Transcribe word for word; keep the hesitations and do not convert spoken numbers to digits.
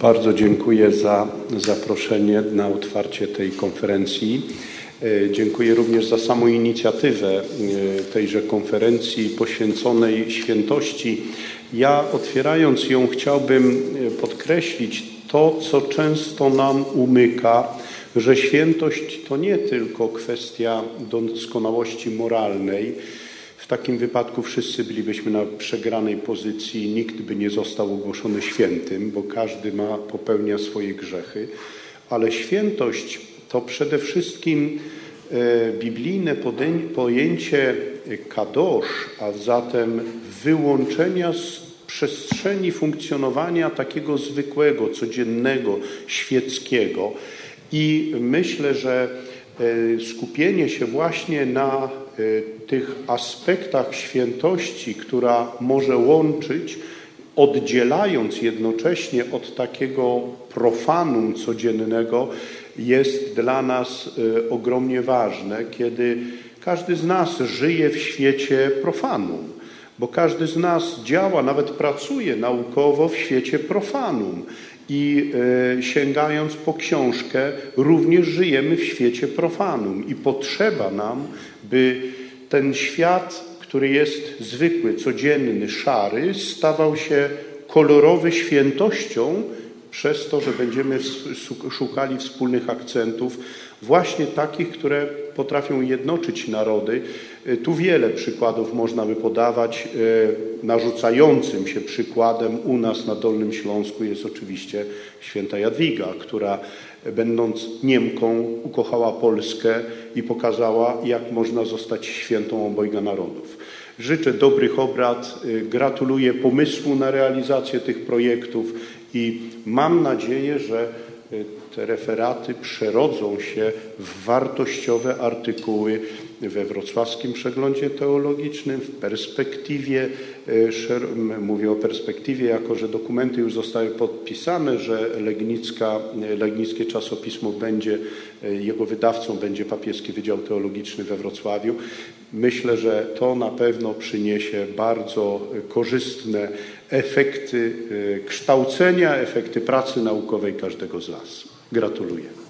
Bardzo dziękuję za zaproszenie na otwarcie tej konferencji. Dziękuję również za samą inicjatywę tejże konferencji poświęconej świętości. Ja, otwierając ją, chciałbym podkreślić to, co często nam umyka, że świętość to nie tylko kwestia doskonałości moralnej. W takim wypadku wszyscy bylibyśmy na przegranej pozycji, nikt by nie został ogłoszony świętym, bo każdy ma, popełnia swoje grzechy. Ale świętość to przede wszystkim e, biblijne pojęcie kadosz, a zatem wyłączenia z przestrzeni funkcjonowania takiego zwykłego, codziennego, świeckiego. I myślę, że e, skupienie się właśnie na tych aspektach świętości, która może łączyć, oddzielając jednocześnie od takiego profanum codziennego, jest dla nas ogromnie ważne, kiedy każdy z nas żyje w świecie profanum, bo każdy z nas działa, nawet pracuje naukowo w świecie profanum. I e, sięgając po książkę, również żyjemy w świecie profanum i potrzeba nam, by ten świat, który jest zwykły, codzienny, szary, stawał się kolorowy świętością przez to, że będziemy szukali wspólnych akcentów, właśnie takich, które potrafią jednoczyć narody. Tu wiele przykładów można by podawać. Narzucającym się przykładem u nas na Dolnym Śląsku jest oczywiście święta Jadwiga, która będąc Niemką ukochała Polskę i pokazała, jak można zostać świętą obojga narodów. Życzę dobrych obrad, gratuluję pomysłu na realizację tych projektów i mam nadzieję, że te referaty przerodzą się w wartościowe artykuły we Wrocławskim Przeglądzie Teologicznym, w perspektywie, mówię o perspektywie, jako że dokumenty już zostały podpisane, że Legnicka, Legnickie Czasopismo będzie, jego wydawcą będzie Papieski Wydział Teologiczny we Wrocławiu. Myślę, że to na pewno przyniesie bardzo korzystne efekty kształcenia, efekty pracy naukowej każdego z nas. Gratuluję.